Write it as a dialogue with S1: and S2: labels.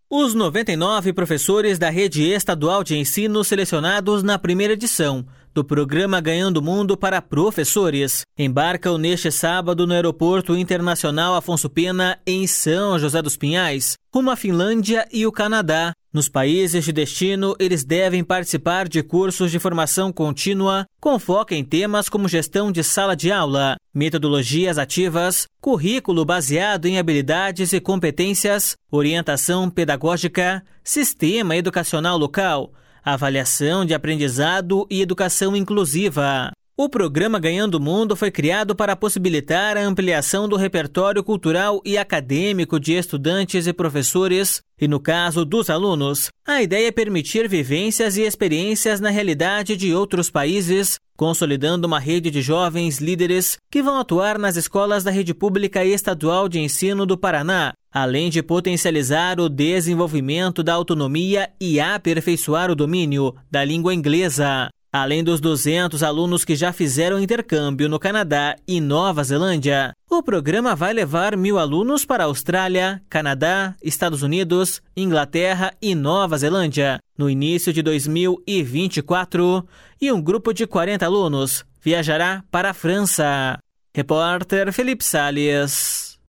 S1: Os 99 professores da rede estadual de ensino selecionados na primeira edição do programa Ganhando o Mundo para Professores embarcam neste sábado no Aeroporto Internacional Afonso Pena, em São José dos Pinhais, rumo à Finlândia e o Canadá. Nos países de destino, eles devem participar de cursos de formação contínua com foco em temas como gestão de sala de aula, metodologias ativas, currículo baseado em habilidades e competências, orientação pedagógica, sistema educacional local, avaliação de aprendizado e educação inclusiva. O programa Ganhando o Mundo foi criado para possibilitar a ampliação do repertório cultural e acadêmico de estudantes e professores, e no caso dos alunos, a ideia é permitir vivências e experiências na realidade de outros países, consolidando uma rede de jovens líderes que vão atuar nas escolas da Rede Pública Estadual de Ensino do Paraná, além de potencializar o desenvolvimento da autonomia e aperfeiçoar o domínio da língua inglesa. Além dos 200 alunos que já fizeram intercâmbio no Canadá e Nova Zelândia, o programa vai levar 1.000 alunos para a Austrália, Canadá, Estados Unidos, Inglaterra e Nova Zelândia no início de 2024 e um grupo de 40 alunos viajará para a França. Repórter Felipe Salles.